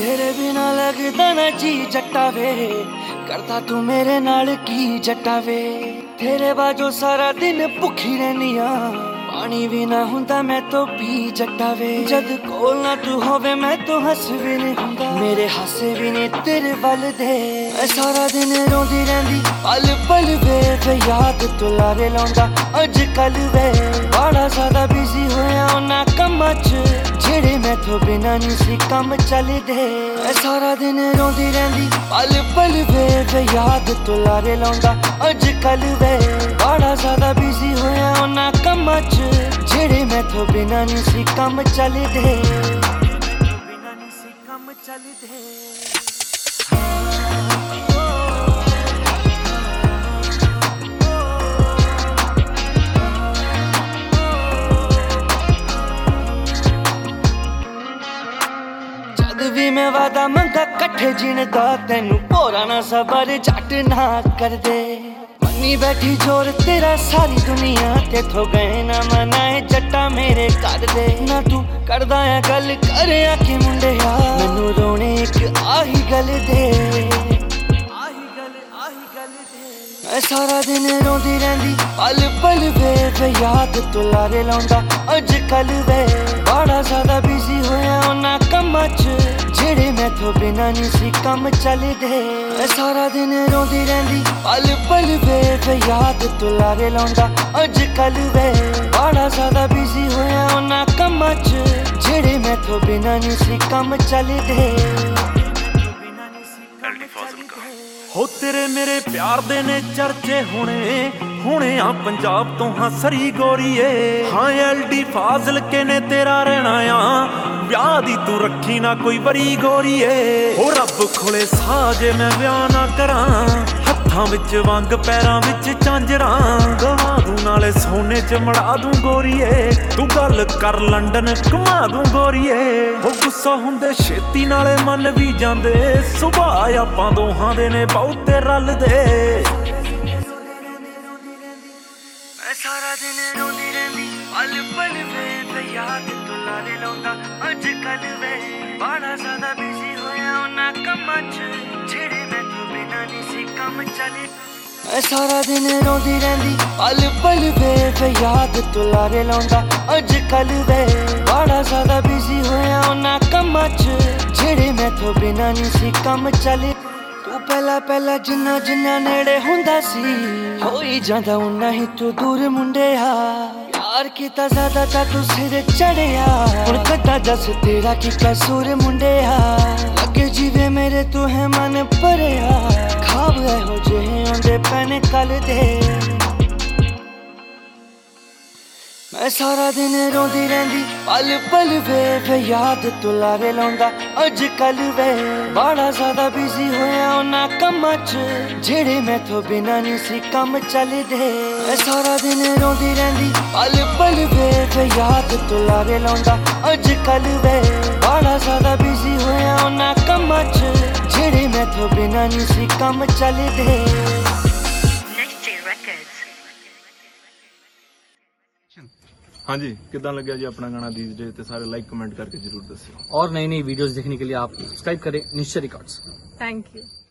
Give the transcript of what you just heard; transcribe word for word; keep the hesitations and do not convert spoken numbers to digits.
तेरे बिना लगदा ना जी जट्टा वे, करदा तू मेरे नाल की जट्टा वे। तेरे बाजो सारा दिन भुखी रहनिया, पानी भी ना हुंदा मैं तो पी जट्टा वे। जद कोल ना तू होवे मैं तो हस भी नहीं हुंदा, मेरे हासे भी नहीं तेरे वल दे। मैं सारा दिन रोंदी रहंदी पल पल वे, वे याद तू लारे लाउंदा अज कल वे। बड़ा ज्यादा बिजी होया उन्हां कम्मां च, जेड़े मैथों बिना नहीं सी कम चलदे। मैं सारा दिन रोंदी रहंदी पल पल वे, वे याद तू लारे लाउंदा अज कल वे। बड़ा ज्यादा बिजी होया उन्हां कम्मां च, जेड़े मैथों बिना नहीं सी कम चलदे। बिना नहीं सी कम चलदे। भी मैं वादा मंगा कट्ठे जीने दा, तेनू भोरा ना सबर झट ना कर दे। मन्नी बैठी जोर तेरा सारी दुनिया, तेथों गए ना मनाए जट्टा मेरे कर दे। ना तू करदा है गल करे आके मुंडिया, मैनू रोने एक आही गल दे। आही गल आही गल दे। मैं सारा दिन रोंदी रहंदी पल पल वे, वे याद तू लारे लाउंदा अज कल वे। बड़ा ज्यादा बिजी होया उन्हां कम्मां च, जेड़े मैथों बिना नहीं सी कम चलदे। मैं सारा दिन रोंदी रहंदी पल पल वे, वे याद तू लारे लाउंदा अज कल वे। बड़ा ज्यादा बिजी होया उन्हां कम्मां च, जेड़े मैथों बिना नहीं सी कम चलदे। हो तेरे मेरे प्यार दे ने चर्चे हुणे हुणे आ पंजाब तो हाँ सरी गोरीए। हाँ एल डी फाजिल के ने तेरा रहना आ, ब्याह दी तू रखी ना कोई बड़ी गोरीए। हो रब खोले साजे मैं ब्याह ना करा, हत्थां विच वंग पैरां विच झांजरा। गवा दूं नाले सोने च मड़ा दूं गोरीए, तू गल कर लंडन घुमा दूं गोरीए। हो गुस्सा हुंदे छेती नाले मन भी जांदे, सुभाऽ आपां दोहां दे ने बहुते रलदे। मैं सारा दिन रोंदी रहंदी पल पल वे, वे याद तू लारे लाउंदा अज कल वे। बड़ा ज्यादा बिजी होया उन्हां कम्मां च, जेड़े मैथों बिना नहीं सी कम चले। मैं सारा दिन रोंदी रहंदी पल पल वे, वे याद तू लारे लाउंदा अज कल वे। बड़ा ज्यादा बिजी होया उन्हां कम्मां च, जेड़े मैथों बिना नहीं सी कम चले। तू पहला पहला जिन्ना जिन्ना नेड़े हुंदा सी, होई जांदा उन्ना ही तू दूर मुंडिया। प्यार कीता ज्यादा तां तू सिर चढ़िया, हुण कड्डा दस तेरा की कसूर मुंडिया। लगे जीवे मेरे तू है मन भरिया, खाब एहो जेहे आउंदे पैने कल दे। मैं सारा दिन रोंदी रहंदी पल पल वे, वे याद तू लारे लाउंदा अज कल वे। बड़ा ज्यादा बिजी होया उन्हां कम्मां च, जेड़े मैथों बिना नहीं सी कम चलदे। मैं सारा दिन रोंदी रहंदी पल पल वे, वे याद तू लारे लाउंदा अज कल वे। बड़ा ज्यादा बिजी होया उन्हां कम्मां च, जेड़े मैथों बिना नहीं सी कम चलदे। हाँ जी, कितना लग्या जी अपना गाना दीज डे, ते सारे लाइक कमेंट करके जरूर दस्सिओ। और नई नई वीडियोस देखने के लिए आप सब्सक्राइब करें निश्चय रिकॉर्ड्स। Thank you.